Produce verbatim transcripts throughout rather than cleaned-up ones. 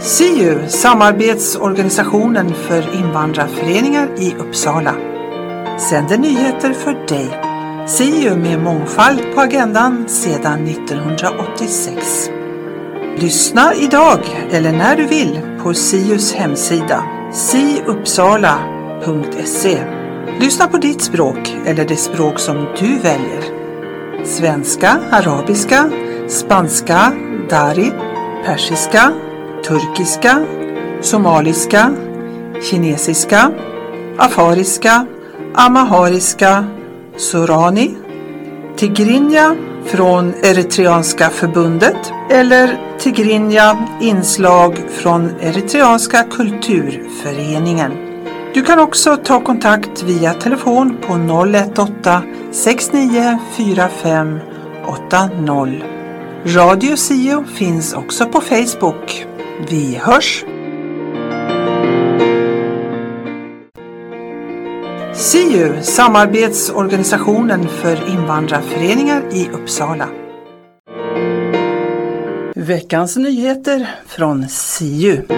S I U, samarbetsorganisationen för invandrarföreningar i Uppsala, sänder nyheter för dig. S I U med mångfald på agendan sedan nittonhundraåttiosex. Lyssna idag eller när du vill på S I U:s hemsida siuppsala punkt se. Lyssna på ditt språk eller det språk som du väljer. Svenska, arabiska, spanska, dari, persiska, turkiska, somaliska, kinesiska, afariska, amahariska, sorani, tigrinja från Eritreanska förbundet eller tigrinja inslag från Eritreanska kulturföreningen. Du kan också ta kontakt via telefon på noll ett åtta sex nio fyra fem åtta noll. Radio S I U finns också på Facebook. Vi hörs! S I U, samarbetsorganisationen för invandrarföreningar i Uppsala. Veckans nyheter från S I U.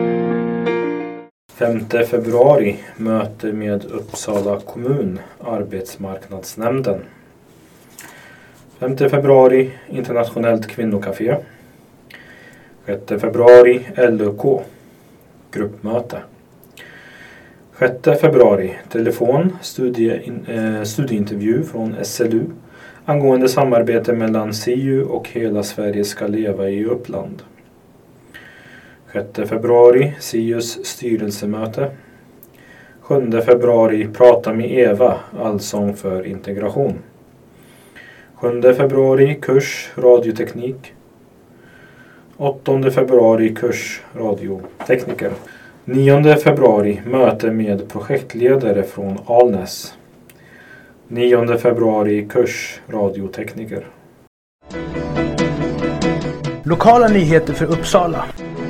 femte februari möte med Uppsala kommun, arbetsmarknadsnämnden. femte februari internationellt kvinnokafé. sjätte februari L U K, gruppmöte. sjätte februari telefon, studie, eh, studieintervju från S L U angående samarbete mellan S I U och Hela Sverige ska leva i Uppland. sjätte februari S I U:s styrelsemöte. sjunde februari Prata med Eva, allsång för integration. sjunde februari kurs radioteknik. åttonde februari kurs radiotekniker. nionde februari möte med projektledare från Alnäs. nionde februari kurs radiotekniker. Lokala nyheter för Uppsala.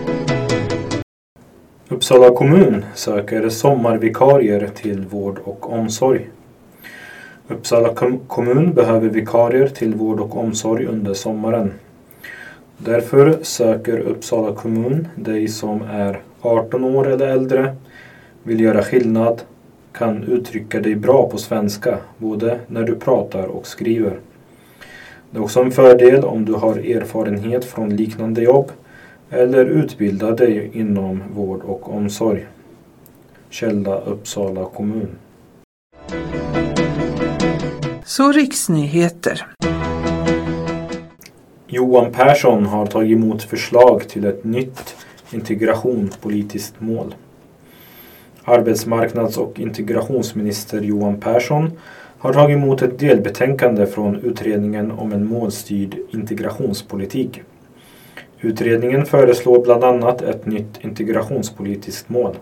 Uppsala kommun söker sommarvikarier till vård och omsorg. Uppsala kom- kommun behöver vikarier till vård och omsorg under sommaren. Därför söker Uppsala kommun dig som är arton år eller äldre, vill göra skillnad, kan uttrycka dig bra på svenska både när du pratar och skriver. Det är också en fördel om du har erfarenhet från liknande jobb eller utbildar dig inom vård och omsorg. Källa Uppsala kommun. Så riksnyheter. Johan Persson har tagit emot förslag till ett nytt integrationspolitiskt mål. Arbetsmarknads- och integrationsminister Johan Persson har tagit emot ett delbetänkande från utredningen om en målstyrd integrationspolitik. Utredningen föreslår bland annat ett nytt integrationspolitiskt mål.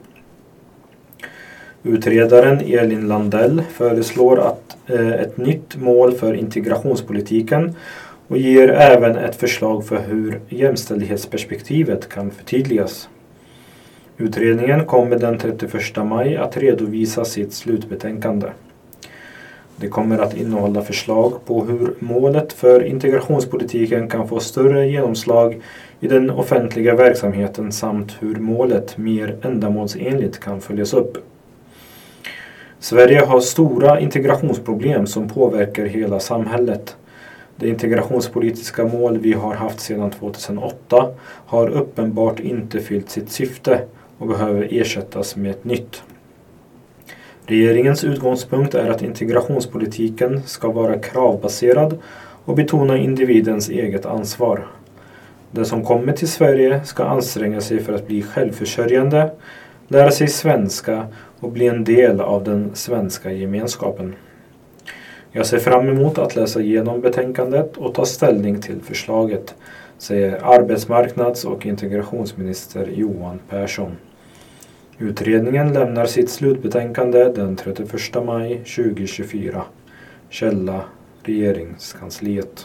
Utredaren Elin Landell föreslår att eh, ett nytt mål för integrationspolitiken och ger även ett förslag för hur jämställdhetsperspektivet kan förtydligas. Utredningen kommer den trettioförsta maj att redovisa sitt slutbetänkande. Det kommer att innehålla förslag på hur målet för integrationspolitiken kan få större genomslag i den offentliga verksamheten samt hur målet mer ändamålsenligt kan följas upp. Sverige har stora integrationsproblem som påverkar hela samhället. Det integrationspolitiska mål vi har haft sedan tjugohundraåtta har uppenbart inte fyllt sitt syfte och behöver ersättas med ett nytt. Regeringens utgångspunkt är att integrationspolitiken ska vara kravbaserad och betona individens eget ansvar. Den som kommer till Sverige ska anstränga sig för att bli självförsörjande, lära sig svenska och bli en del av den svenska gemenskapen. Jag ser fram emot att läsa igenom betänkandet och ta ställning till förslaget, säger arbetsmarknads- och integrationsminister Johan Persson. Utredningen lämnar sitt slutbetänkande den trettioförsta maj tjugohundratjugofyra. Källa Regeringskansliet.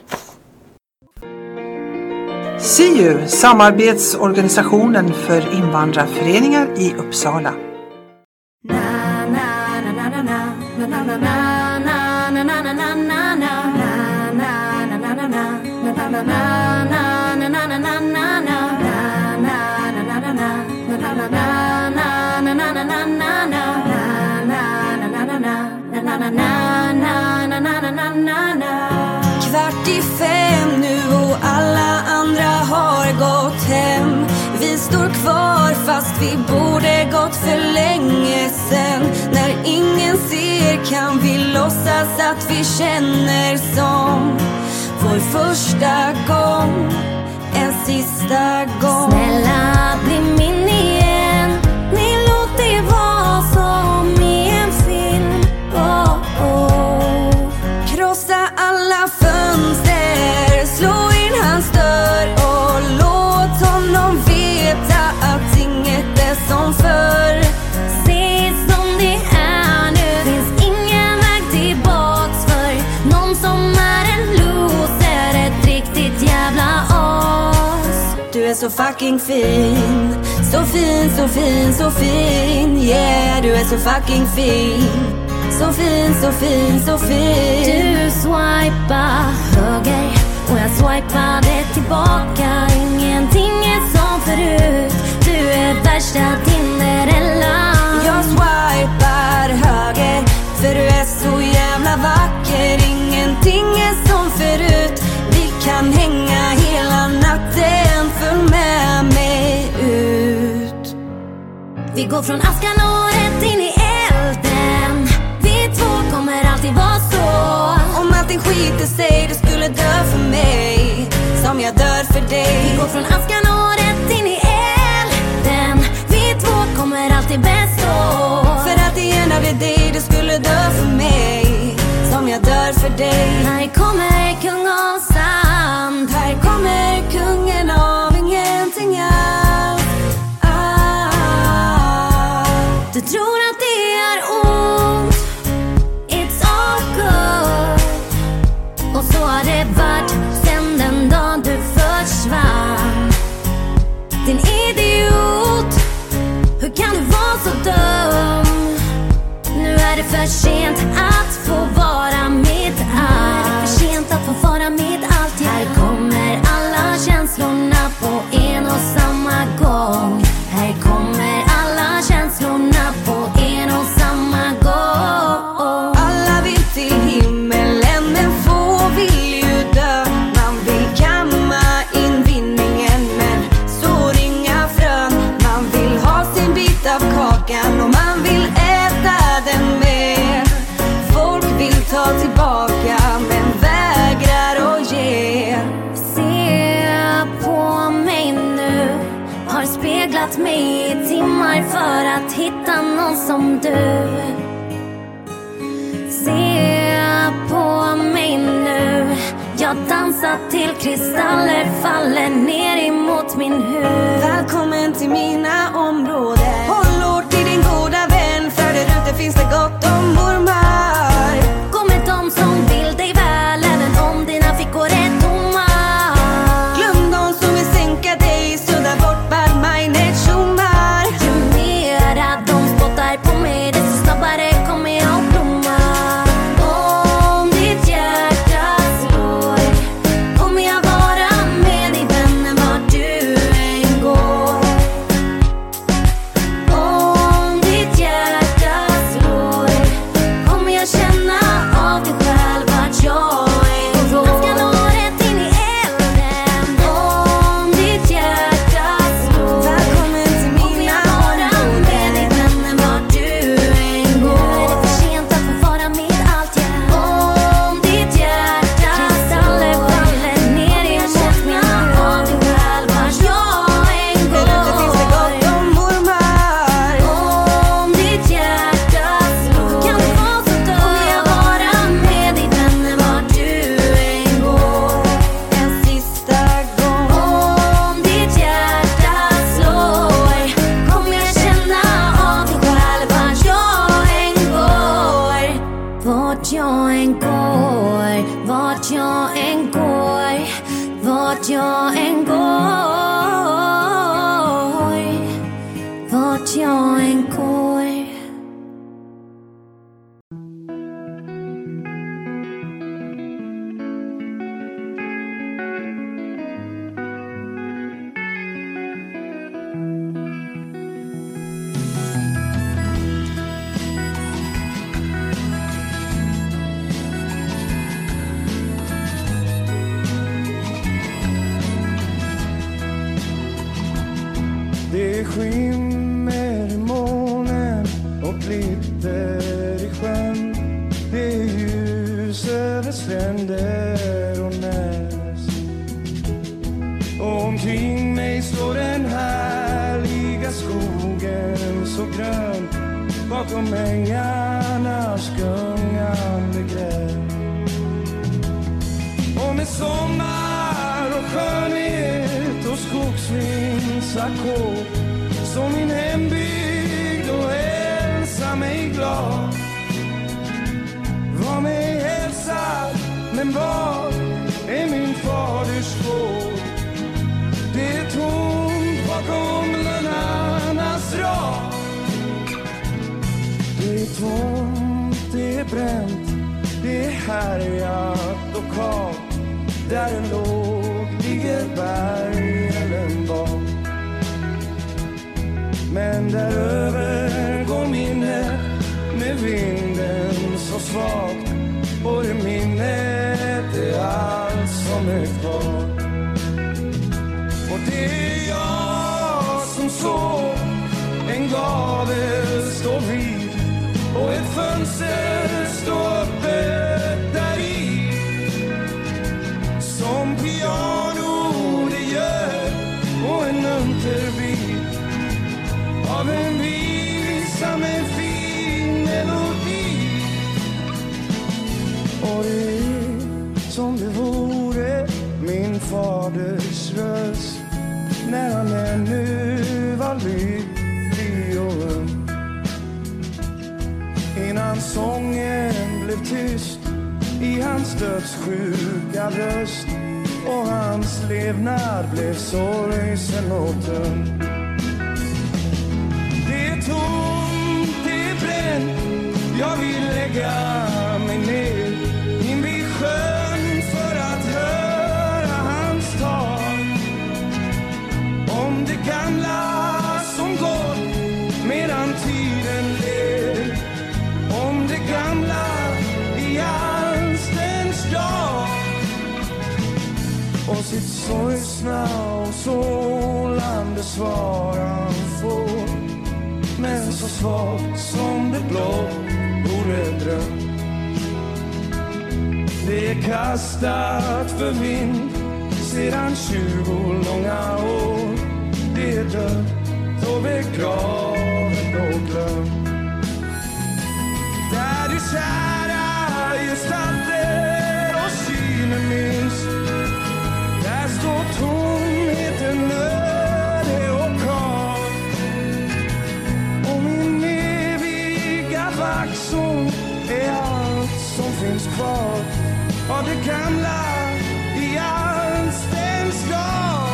S I U, samarbetsorganisationen för invandrarföreningar i Uppsala. står kvar fast vi borde gått för länge sen. När ingen ser kan vi låtsas att vi känner som vår första gång, en sista gång. Snälla bli min igen, ni låt det vara som i en film. Oh, oh. Krossa alla fönster, slå in hans dörr och låt honom veta att inget är som förr. Se som det är nu, finns ingen väg tillbaks för någon som är en loser, ett riktigt jävla as. Du är så fucking fin, så fin, så fin, så fin. Yeah, du är så fucking fin, så fin, så fin, så fin. Du swipar höger och jag swipade tillbaka. Ingenting är som förut, du är värsta Tinderella. Jag swipar höger för du är så jävla vacker. Ingenting är som förut, vi kan hänga hela natten. Följ med mig ut. Vi går från askan och rätt in i elden. Vi två kommer alltid vara så. Om allting skiter sig, du skulle dö för mig som jag dör för dig. Vi går från askan och rätt in i elden. Vi två kommer alltid bestå. För att igen av det dig, du skulle dö för mig som jag dör för dig. Här kommer kung av sand, här kommer kungen av ingenting alls. Ah, du tror att det är ont, it's all good. Och så har det varit sen den dagen du försvann. Din idiot, hur kan du vara så dum? Nu är det för sent att få vara mitt allt. För sent att få vara mitt allt. Här kommer alla känslorna på en och samma gång. Här kommer alla känslorna på en och samma gång. Alla vill till himmelen men få vill ju dö. Man vill kamma in vinningen men så inga frön. Man vill ha sin bit av kakan och man vill äta den med. Folk vill ta tillbaka men vägrar att ge. Se på mig nu, har speglat mig i timmar för att hitta någon som du. Se på mig nu, jag dansar till kristaller faller ner emot min hud. Välkommen till mina områden. Håll hårt till din goda vän, för där ute finns det gott om ormar. Gå med dem som vill dig väl, även om dina fickor är tomma. Glöm dem som vill sänka dig, sudda bort bad minded tjommar. Ju mera de spottar på mig, desto snabbare kommer jag att blomma. Om ditt hjärta slår, kommer jag vara med dig vännen vart du än går. Om ditt hjärta slår, kommer jag känna av dig själv vart jag än går. Jag ska nå rätt in i elden. Om ditt hjärta slår, välkommen till mina områden. Med dig vännen vart du än går. Nu är det för sent att få vara mitt allt, yeah. Om ditt hjärta kristaller faller ner emot min hud. Av dig själv vart jag än går. Där ute finns det gott om ormar. Om ditt hjärta slår, kan du vara så dum? Kommer jag vara med dig vännen vart du än går. En sista gång. Om ditt hjärta slår, kommer jag känna av dig själv vart jag än går. Vart jag än går, vart jag än går, vart jag än går, vart jag än går. skimmer i månen och glitter i sjön. Det är ljus över stränder och näs. Och omkring mig står den härliga skogen så grön. Bakom ängarnas gungande gräs. Och med sommar och skönhet och skogsvindsackord som min hembygd och hälsa mig glad. Var mig hälsad, men var är min faders gård? Det är tomt bakom lönnarnas rad. Det är tomt, det är bränt, det är härjat och kallt. Där en låg ligger bergen bak. Men däröver går minnet med vinden så svagt. Och det minnet är allt som är kvar. Och det är jag som såg en gavel stå vid och ett fönster stå öppet där i. Som piano det gör och en unterbit av en visa med fin melodi. Och det är som det vore min faders röst när han ännu var lycklig och ung. Innan sången blev tyst i hans dödssjuka röst och hans levnad blev sorgsen och tung. Det är tomt, det är bränt, jag vill lägga mig ner invid sjön för att höra hans tal om det gamla som går medan tiden ler. Om det gamla i alstens dag och sitt sorgsna och sålande svar han får. Men så svagt som det blå vore dröm. Det är kastat för vind sedan tjugo långa år. Det är dött och begravet och glömt. Där du kära gestalter och synen minns. Där står tomheten öde och klar. Och min eviga vaxon är allt som finns kvar av det gamla i alstens dag.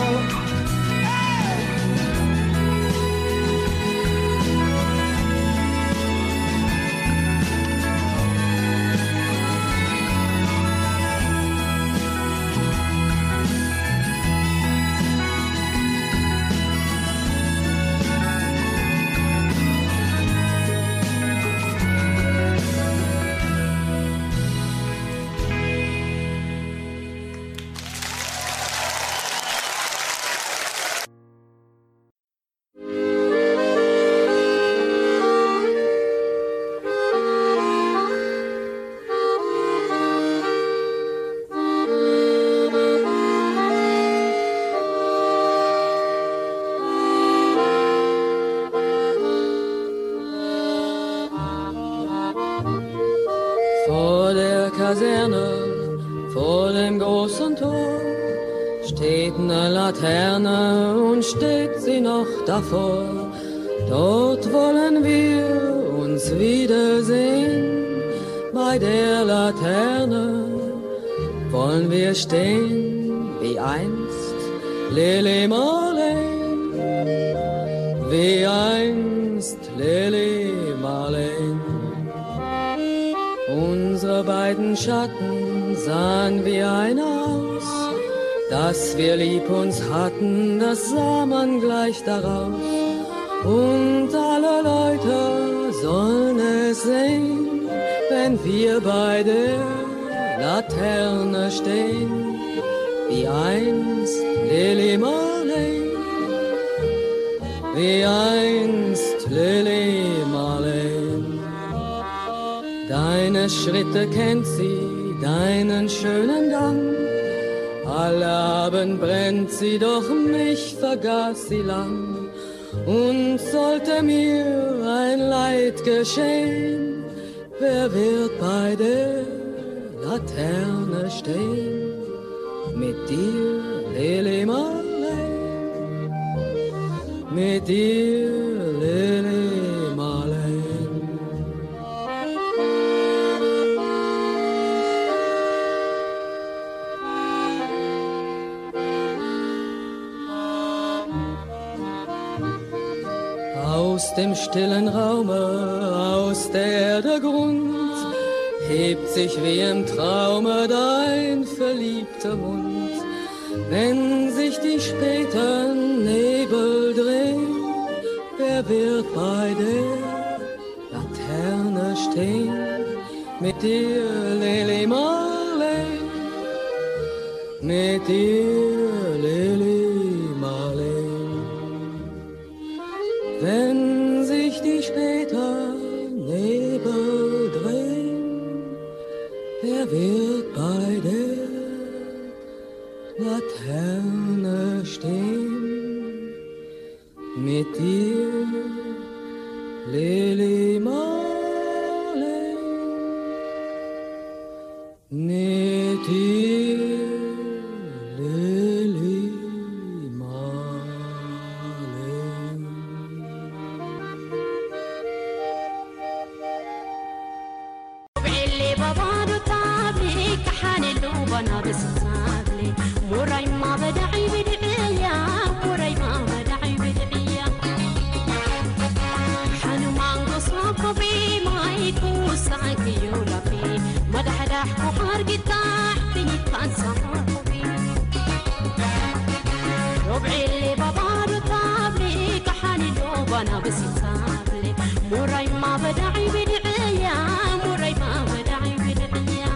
Kaserne, vor dem großen Tor, steht eine Laterne und steht sie noch davor. Dort wollen wir uns wiedersehen, bei der Laterne wollen wir stehen, wie einst Lili Marleen, wie einst Lili Marleen. Unsere beiden Schatten sahen wie einer aus, dass wir lieb uns hatten, das sah man gleich daraus. Und alle Leute sollen es sehen, wenn wir bei der Laterne stehen, wie einst Lili Marleen, wie einst Lili Marleen. Deine Schritte kennt sie, deinen schönen Gang. Alle Abend brennt sie, doch mich vergaß sie lang. Und sollte mir ein Leid geschehen, wer wird bei der Laterne stehen? Mit dir, Lili Marleen, mit dir, Lili Marleen. Aus dem stillen Raume, aus der Erde Grund, hebt sich wie im Traume dein verliebter Mund. Wenn sich die späten Nebel drehen, wer wird bei der Laterne stehen? Mit dir, Lili Marleen, mit dir, Lili Marleen. Wenn sich die späten Nebel drehen, wer wird bei der Laterne stehen? Mit dir, Lili Marleen, mit dir, Lili Marleen. وانا بس صابلي وراي ما بدعي بدعيا وراي ما بدعي بدعيا حنو ما نقصوكو بي ما يكون ساكي يولا بي مدح دحكو حارقي تحتني كان ساكو بي ربعي اللي بابارو تابلي كحاني دوب وانا بس صابلي وراي ما بدعي بدعيا وراي ما بدعي بدعيا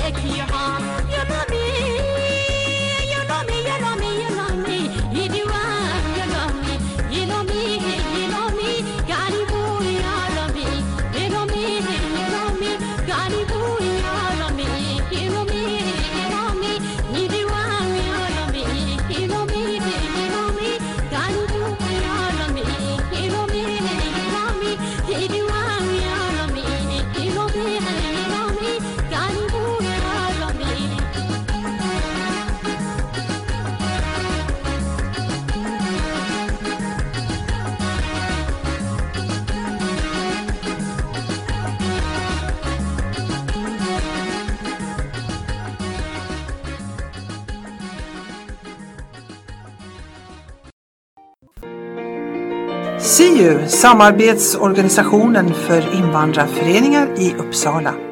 S I U, samarbetsorganisationen för invandrarföreningar i Uppsala.